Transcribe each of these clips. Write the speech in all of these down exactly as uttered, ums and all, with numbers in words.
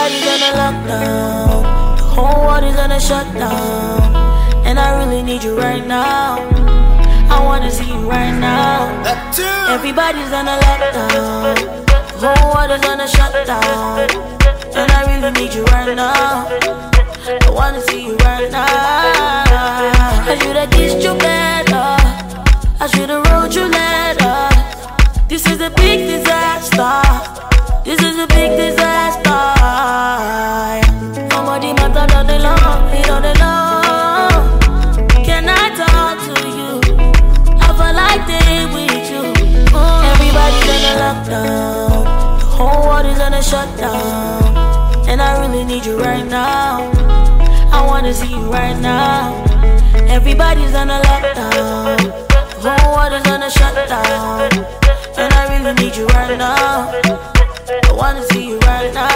Everybody's on a lockdown. The whole world is on a shutdown. And I really need you right now. I wanna see you right now. Everybody's on a lockdown. The whole world is on a shutdown. And I really need you right now. I wanna see you right now. I should've kissed you better. I should've wrote you letter. This is a big disaster. This is a big disaster. Somebody matter on the long, it on the long. Can I talk to you? I feel like they with you. Mm. Everybody's in a lockdown. The whole world is on a shutdown. And I really need you right now. I wanna see you right now. Everybody's on a lockdown. The whole world is on a shutdown. And I really need you right now. I wanna see you right now.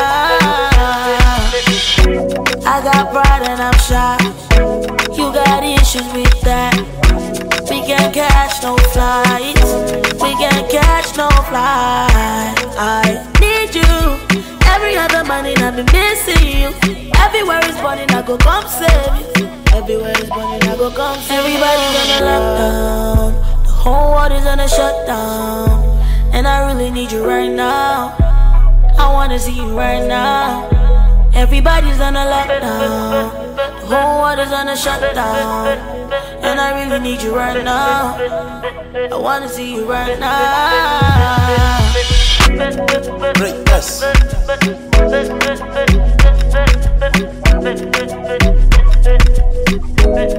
I got pride and I'm shy. You got issues with that. We can't catch no flights. We can't catch no flight. I need you. Every other morning I've been missing you. Everywhere is burning, I go come save you. Everywhere is burning, I go come save you. Everybody's on a lockdown. The whole world is on a shutdown. And I really need you right now. I wanna see you right now. Everybody's on a lockdown. The whole world is on a shutdown. And I really need you right now. I wanna see you right now. Greatness. Greatness.